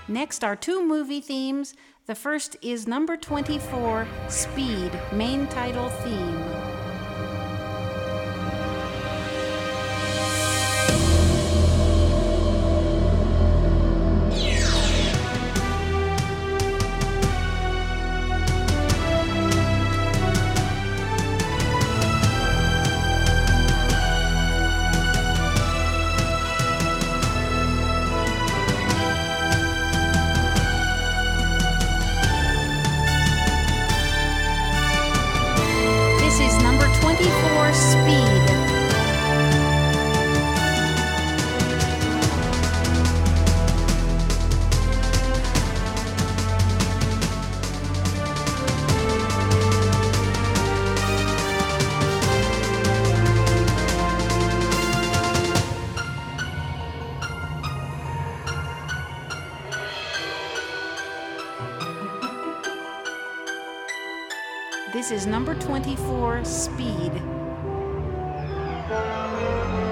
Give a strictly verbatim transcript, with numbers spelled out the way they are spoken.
Next are two movie themes. The first is number twenty-four, Speed, main title theme. twenty-four, Speed. This is number twenty-four, Speed.